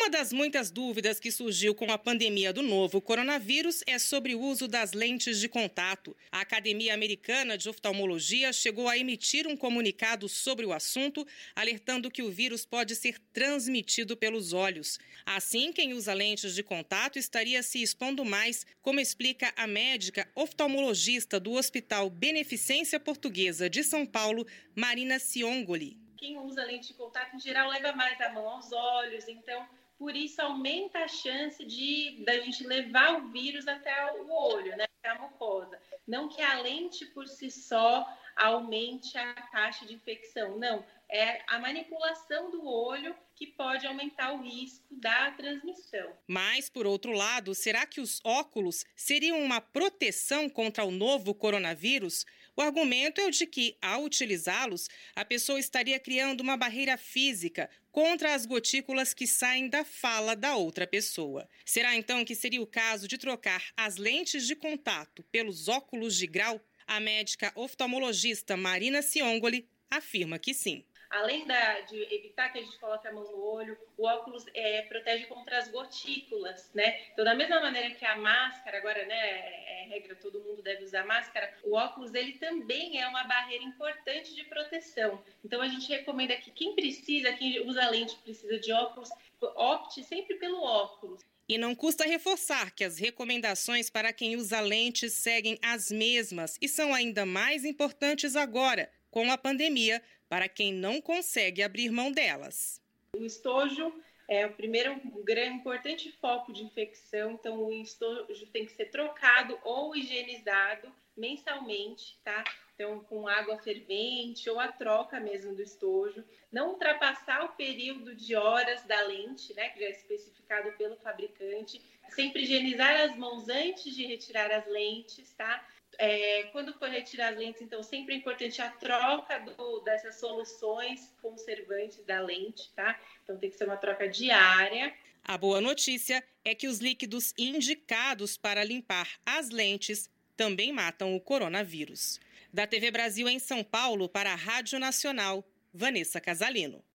das muitas dúvidas que surgiu com a pandemia do novo coronavírus é sobre o uso das lentes de contato. A Academia Americana de Oftalmologia chegou a emitir um comunicado sobre o assunto, alertando que o vírus pode ser transmitido pelos olhos. Assim, quem usa lentes de contato estaria se expondo mais, como explica a médica oftalmologista do Hospital Beneficência Portuguesa de São Paulo, Marina Ciongoli. Quem usa lente de contato, em geral, leva mais a mão aos olhos, então, por isso, aumenta a chance da gente levar o vírus até o olho, né, até a mucosa. Não que a lente, por si só, aumente a taxa de infecção, não. É a manipulação do olho que pode aumentar o risco da transmissão. Mas, por outro lado, será que os óculos seriam uma proteção contra o novo coronavírus? O argumento é o de que, ao utilizá-los, a pessoa estaria criando uma barreira física contra as gotículas que saem da fala da outra pessoa. Será então que seria o caso de trocar as lentes de contato pelos óculos de grau? A médica oftalmologista Marina Ciongoli afirma que sim. Além de evitar que a gente coloque a mão no olho, o óculos protege contra as gotículas, né? Então, da mesma maneira que a máscara, agora, né, é regra, todo mundo deve usar máscara, o óculos, ele também é uma barreira importante de proteção. Então, a gente recomenda que quem usa lente, precisa de óculos, opte sempre pelo óculos. E não custa reforçar que as recomendações para quem usa lentes seguem as mesmas e são ainda mais importantes agora, com a pandemia, para quem não consegue abrir mão delas. O estojo é o primeiro importante foco de infecção, então o estojo tem que ser trocado ou higienizado mensalmente, tá? Então, com água fervente ou a troca mesmo do estojo. Não ultrapassar o período de horas da lente, né, que já é especificado pelo fabricante. Sempre higienizar as mãos antes de retirar as lentes, tá? Quando for retirar as lentes, então, sempre é importante a troca dessas soluções conservantes da lente, tá? Então, tem que ser uma troca diária. A boa notícia é que os líquidos indicados para limpar as lentes também matam o coronavírus. Da TV Brasil em São Paulo, para a Rádio Nacional, Vanessa Casalino.